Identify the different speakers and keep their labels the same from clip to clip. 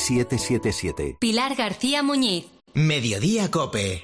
Speaker 1: 777.
Speaker 2: Pilar García Muñiz.
Speaker 3: Mediodía COPE.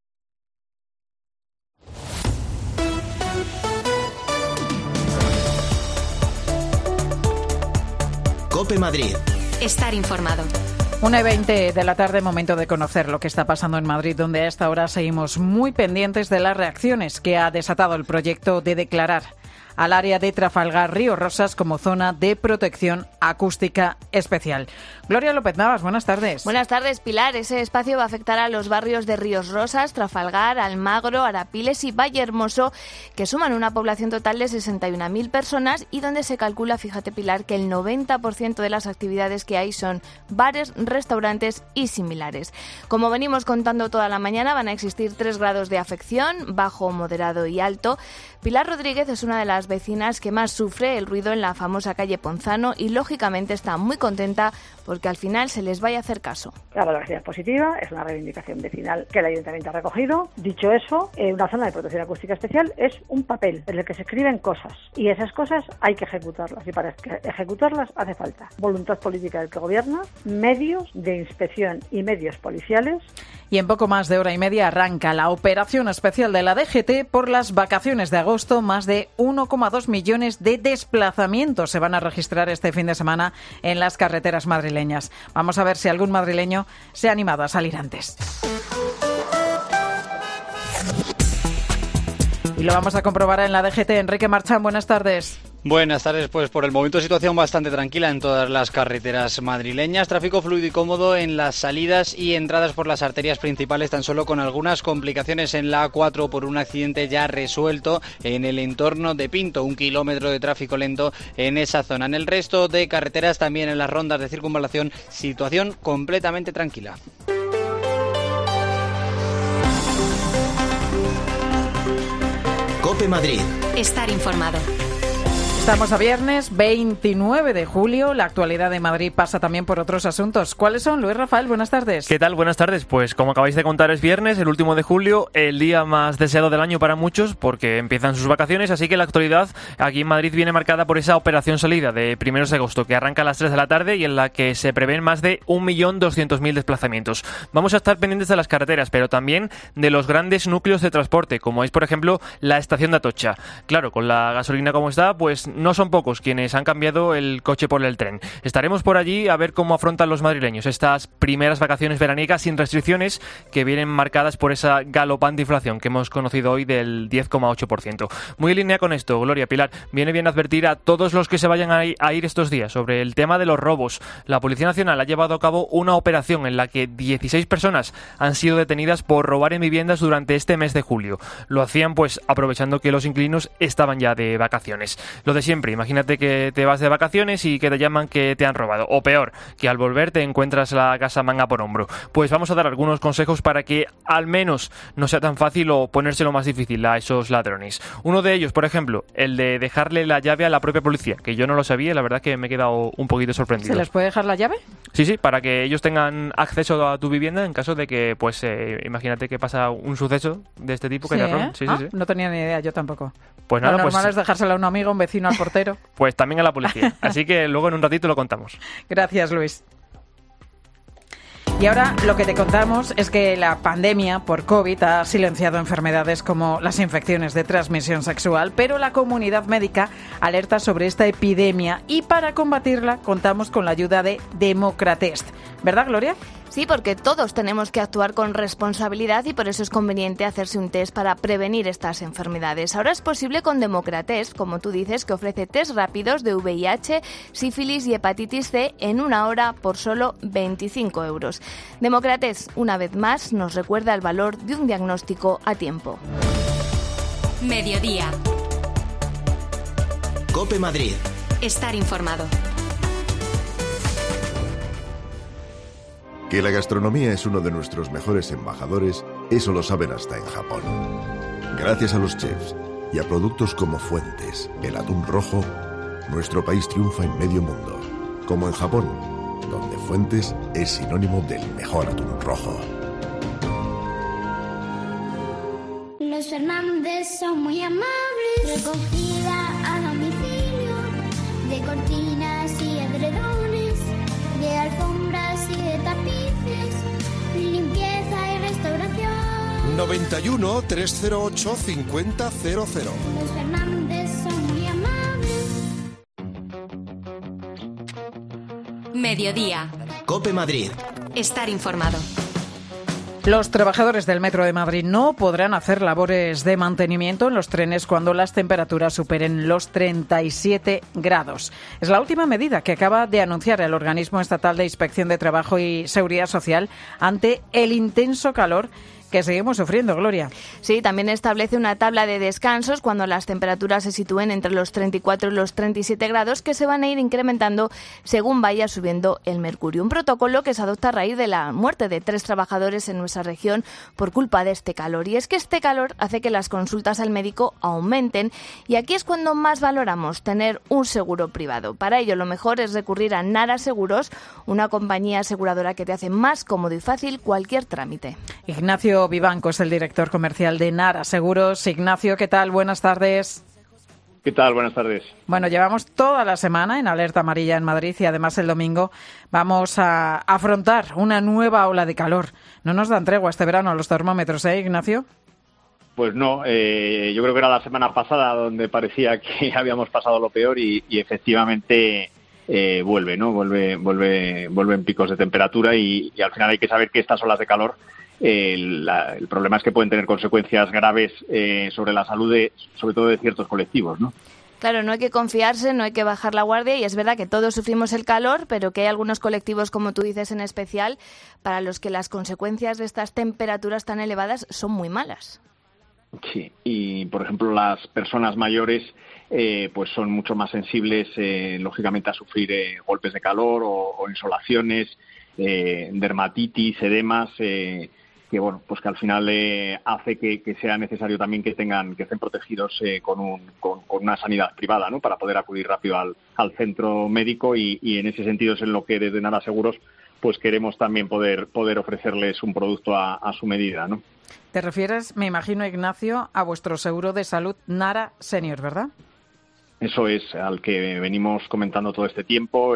Speaker 3: COPE Madrid.
Speaker 2: Estar informado.
Speaker 4: 1:20 de la tarde, momento de conocer lo que está pasando en Madrid, donde a esta hora seguimos muy pendientes de las reacciones que ha desatado el proyecto de declarar al área de Trafalgar Río Rosas como zona de protección acústica especial. Gloria López Navas, buenas tardes.
Speaker 5: Buenas tardes, Pilar. Ese espacio va a afectar a los barrios de Ríos Rosas, Trafalgar, Almagro, Arapiles y Valle Hermoso, que suman una población total de 61.000 personas y donde se calcula, fíjate, Pilar, que el 90% de las actividades que hay son bares, restaurantes y similares. Como venimos contando toda la mañana, van a existir 3 grados de afección, bajo, moderado y alto. Pilar Rodríguez es una de las vecinas que más sufre el ruido en la famosa calle Ponzano y, lógicamente, está muy contenta porque al final se les vaya a hacer caso.
Speaker 6: La valoración es positiva, es una reivindicación vecinal que el Ayuntamiento ha recogido. Dicho eso, una zona de protección acústica especial es un papel en el que se escriben cosas y esas cosas hay que ejecutarlas, y para ejecutarlas hace falta voluntad política del que gobierna, medios de inspección y medios policiales.
Speaker 4: Y en poco más de hora y media arranca la operación especial de la DGT por las vacaciones de agosto. Más de 1,2 millones de desplazamientos se van a registrar este fin de semana en las carreteras madrileñas. Vamos a ver si algún madrileño se ha animado a salir antes. Y lo vamos a comprobar en la DGT. Enrique Marchán, buenas tardes.
Speaker 7: Buenas tardes, pues por el momento situación bastante tranquila en todas las carreteras madrileñas, tráfico fluido y cómodo en las salidas y entradas por las arterias principales, tan solo con algunas complicaciones en la A4 por un accidente ya resuelto en el entorno de Pinto, 1 kilómetro de tráfico lento en esa zona. En el resto de carreteras, también en las rondas de circunvalación, situación completamente tranquila.
Speaker 3: COPE Madrid.
Speaker 2: Estar informado.
Speaker 4: Estamos a viernes 29 de julio. La actualidad de Madrid pasa también por otros asuntos. ¿Cuáles son? Luis Rafael, buenas tardes.
Speaker 8: ¿Qué tal? Buenas tardes. Pues como acabáis de contar, es viernes, el último de julio, el día más deseado del año para muchos porque empiezan sus vacaciones, así que la actualidad aquí en Madrid viene marcada por esa operación salida de 1 de agosto que arranca a las 3 de la tarde y en la que se prevén más de 1.200.000 desplazamientos. Vamos a estar pendientes de las carreteras, pero también de los grandes núcleos de transporte, como es por ejemplo la estación de Atocha. Claro, con la gasolina como está, pues no son pocos quienes han cambiado el coche por el tren. Estaremos por allí a ver cómo afrontan los madrileños estas primeras vacaciones veraniegas sin restricciones que vienen marcadas por esa galopante inflación que hemos conocido hoy del 10,8%. Muy en línea con esto, Gloria, Pilar, viene bien advertir a todos los que se vayan a ir estos días sobre el tema de los robos. La Policía Nacional ha llevado a cabo una operación en la que 16 personas han sido detenidas por robar en viviendas durante este mes de julio. Lo hacían pues aprovechando que los inquilinos estaban ya de vacaciones. Lo de siempre, imagínate que te vas de vacaciones y que te llaman que te han robado. O peor, que al volver te encuentras la casa manga por hombro. Pues vamos a dar algunos consejos para que al menos no sea tan fácil o ponérselo más difícil a esos ladrones. Uno de ellos, por ejemplo, el de dejarle la llave a la propia policía, que yo no lo sabía, la verdad que me he quedado un poquito sorprendido.
Speaker 4: ¿Se les puede dejar la llave?
Speaker 8: Sí, para que ellos tengan acceso a tu vivienda en caso de que, pues, imagínate que pasa un suceso de este tipo que te roban. Sí.
Speaker 4: No tenía ni idea, yo tampoco.
Speaker 8: Pues nada,
Speaker 4: lo normal es dejársela a un amigo, un vecino, al portero.
Speaker 8: Pues también a la policía. Así que luego en un ratito lo contamos.
Speaker 4: Gracias, Luis. Y ahora lo que te contamos es que la pandemia por COVID ha silenciado enfermedades como las infecciones de transmisión sexual, pero la comunidad médica alerta sobre esta epidemia y para combatirla contamos con la ayuda de Democratest. ¿Verdad, Gloria?
Speaker 5: Sí, porque todos tenemos que actuar con responsabilidad y por eso es conveniente hacerse un test para prevenir estas enfermedades. Ahora es posible con Democratest, como tú dices, que ofrece test rápidos de VIH, sífilis y hepatitis C en 1 hora por solo 25 euros. Democratest, una vez más, nos recuerda el valor de un diagnóstico a tiempo.
Speaker 2: Mediodía.
Speaker 3: COPE Madrid.
Speaker 2: Estar informado.
Speaker 9: Que la gastronomía es uno de nuestros mejores embajadores, eso lo saben hasta en Japón. Gracias a los chefs y a productos como Fuentes, el atún rojo, nuestro país triunfa en medio mundo, como en Japón, donde Fuentes es sinónimo del mejor atún rojo.
Speaker 10: Los Fernández son muy amables, recogida a domicilio, de cortinas y edredones, de alfombras
Speaker 1: 91 308 5000.
Speaker 10: Los Fernández son muy amables.
Speaker 2: Mediodía.
Speaker 3: COPE Madrid.
Speaker 2: Estar informado.
Speaker 4: Los trabajadores del Metro de Madrid no podrán hacer labores de mantenimiento en los trenes cuando las temperaturas superen los 37 grados. Es la última medida que acaba de anunciar el Organismo Estatal de Inspección de Trabajo y Seguridad Social ante el intenso calor que seguimos sufriendo, Gloria.
Speaker 5: Sí, también establece una tabla de descansos cuando las temperaturas se sitúen entre los 34 y los 37 grados, que se van a ir incrementando según vaya subiendo el mercurio. Un protocolo que se adopta a raíz de la muerte de 3 trabajadores en nuestra región por culpa de este calor. Y es que este calor hace que las consultas al médico aumenten, y aquí es cuando más valoramos tener un seguro privado. Para ello, lo mejor es recurrir a Nara Seguros, una compañía aseguradora que te hace más cómodo y fácil cualquier trámite.
Speaker 4: Ignacio Vivanco es el director comercial de Nara Seguros. Ignacio, ¿qué tal? Buenas tardes.
Speaker 11: ¿Qué tal? Buenas tardes.
Speaker 4: Bueno, llevamos toda la semana en alerta amarilla en Madrid y además el domingo vamos a afrontar una nueva ola de calor. No nos dan tregua este verano los termómetros, ¿eh, Ignacio?
Speaker 11: Pues no, yo creo que era la semana pasada donde parecía que habíamos pasado lo peor y efectivamente vuelve, ¿no? Vuelven picos de temperatura y al final hay que saber que estas olas de calor el problema es que pueden tener consecuencias graves sobre la salud, sobre todo de ciertos colectivos, ¿no?
Speaker 5: Claro, no hay que confiarse, no hay que bajar la guardia, y es verdad que todos sufrimos el calor, pero que hay algunos colectivos, como tú dices, en especial, para los que las consecuencias de estas temperaturas tan elevadas son muy malas.
Speaker 11: Sí, y por ejemplo las personas mayores pues son mucho más sensibles, lógicamente, a sufrir golpes de calor o insolaciones, dermatitis, edemas, que bueno, pues que al final hace que sea necesario también que estén protegidos con una sanidad privada, ¿no? Para poder acudir rápido al centro médico y en ese sentido es en lo que desde Nara Seguros pues queremos también poder ofrecerles un producto a su medida, ¿no?
Speaker 4: Te refieres, me imagino, Ignacio, a vuestro seguro de salud Nara Senior, ¿verdad?
Speaker 11: Eso es, al que venimos comentando todo este tiempo.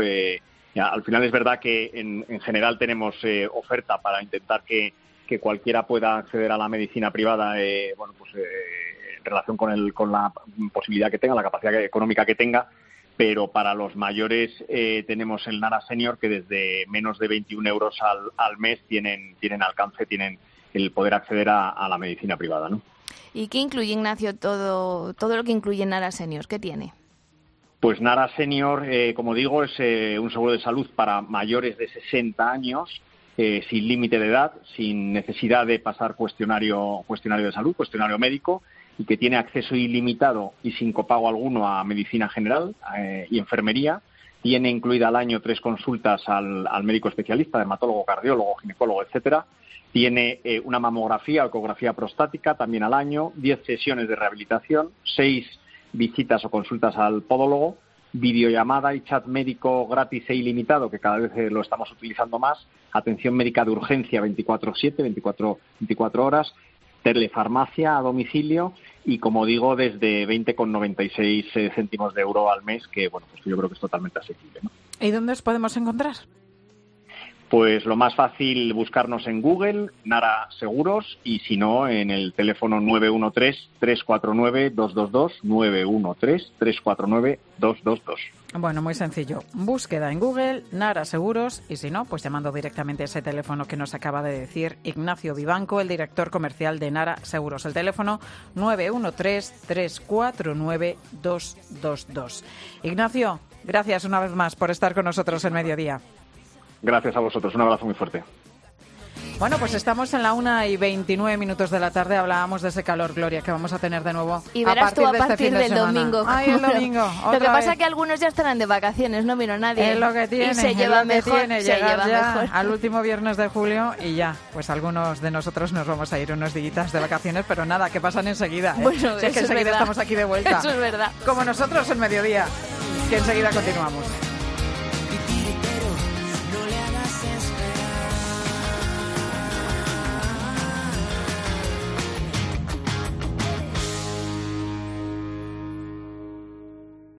Speaker 11: Al final es verdad que en general tenemos oferta para intentar que cualquiera pueda acceder a la medicina privada, en relación con la posibilidad que tenga, la capacidad económica que tenga, pero para los mayores tenemos el Nara Senior, que desde menos de 21 euros al mes tienen alcance, tienen el poder acceder a la medicina privada, ¿no?
Speaker 5: ¿Y qué incluye, Ignacio, todo lo que incluye Nara Senior? ¿Qué tiene?
Speaker 11: Pues Nara Senior, como digo, es un seguro de salud para mayores de 60 años, sin límite de edad, sin necesidad de pasar cuestionario de salud, cuestionario médico, y que tiene acceso ilimitado y sin copago alguno a medicina general y enfermería. Tiene incluida al año 3 consultas al médico especialista, dermatólogo, cardiólogo, ginecólogo, etcétera. Tiene una mamografía, ecografía prostática también al año, 10 sesiones de rehabilitación, 6 visitas o consultas al podólogo, videollamada y chat médico gratis e ilimitado, que cada vez lo estamos utilizando más, atención médica de urgencia 24/7, 24 horas, telefarmacia a domicilio y, como digo, desde 20,96 céntimos de euro al mes, que bueno, pues yo creo que es totalmente asequible, ¿no?
Speaker 4: ¿Y dónde os podemos encontrar?
Speaker 11: Pues lo más fácil, buscarnos en Google, Nara Seguros, y si no, en el teléfono 913-349-222, 913-349-222.
Speaker 4: Bueno, muy sencillo. Búsqueda en Google, Nara Seguros, y si no, pues llamando directamente a ese teléfono que nos acaba de decir Ignacio Vivanco, el director comercial de Nara Seguros. El teléfono 913-349-222. Ignacio, gracias una vez más por estar con nosotros en Mediodía.
Speaker 11: Gracias a vosotros, un abrazo muy fuerte.
Speaker 4: Bueno, pues estamos en la 1:29 de la tarde. Hablábamos de ese calor, Gloria, que vamos a tener de nuevo
Speaker 5: y verás tú a partir del domingo.
Speaker 4: Ay, el domingo.
Speaker 5: Lo que pasa es que algunos ya estarán de vacaciones, no vino nadie.
Speaker 4: Es lo que tiene,
Speaker 5: y se lleva mejor.
Speaker 4: Llegar ya al último viernes de julio y ya, pues algunos de nosotros nos vamos a ir unos días de vacaciones, pero nada, que pasan enseguida.
Speaker 5: Bueno,
Speaker 4: si es que enseguida estamos aquí de vuelta.
Speaker 5: Eso es verdad.
Speaker 4: Como nosotros en Mediodía, que enseguida continuamos.